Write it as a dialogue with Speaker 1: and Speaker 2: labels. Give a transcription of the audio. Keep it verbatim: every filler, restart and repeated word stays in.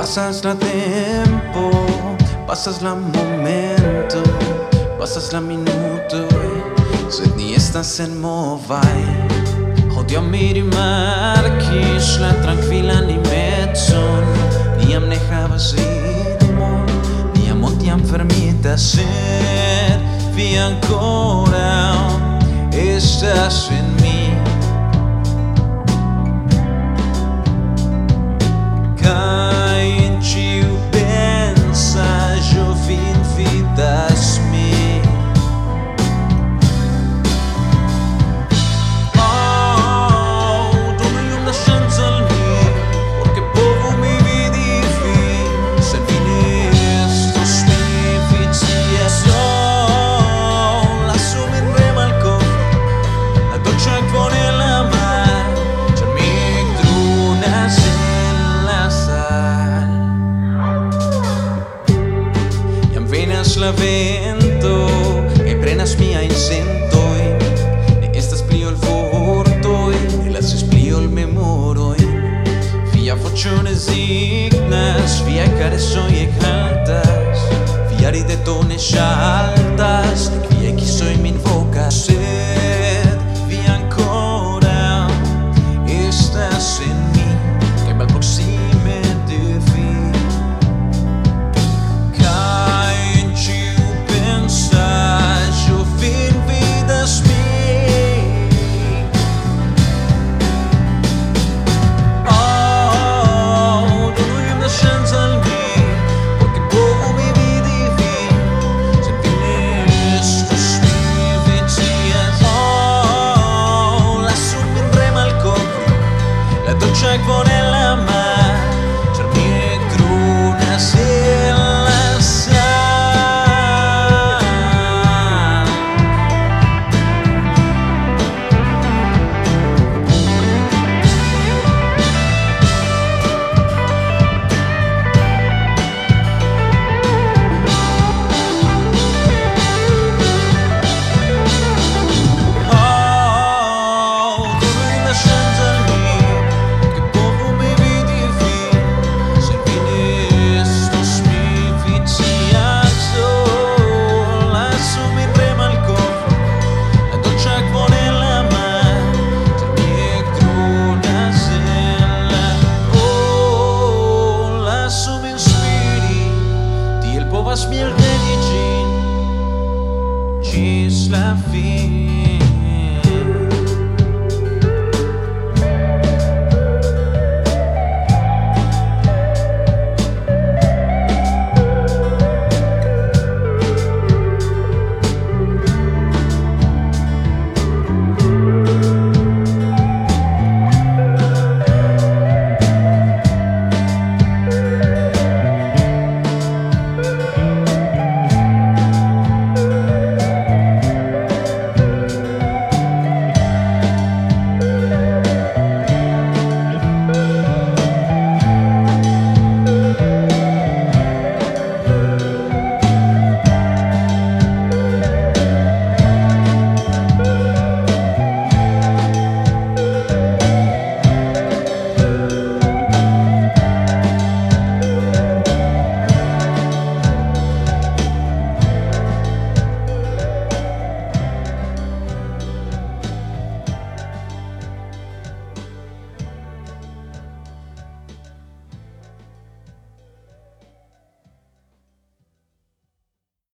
Speaker 1: Passas la tempo, passas la momento, passas la minuto, sed ni estas en movaj. Hodiaŭ mi rimarkis la trankvilan imecon, ni jam ne havas ritmon, nia mondo jam fermita, sed vi ankoraŭ estas en mi. Kaj en ĉiu pensaĵo vin vidas mi. Oh, donu iom da ŝanco al mi, por ke povu mi vidi vin. Se vi ne estos, mi vicias. Oh, lasu min remalkovri la dolĉa akvon en la mar, ĉar mi ekdronas en la sal. Jam venas la vento kaj prenas miajn sentojn. Ne estas pli ol vortoj, ne lasis pli ol memoroj. Via voĉo rezignas, viaj karesoj ekhaltas, via rideto ne ŝaltas, viaj kisoj min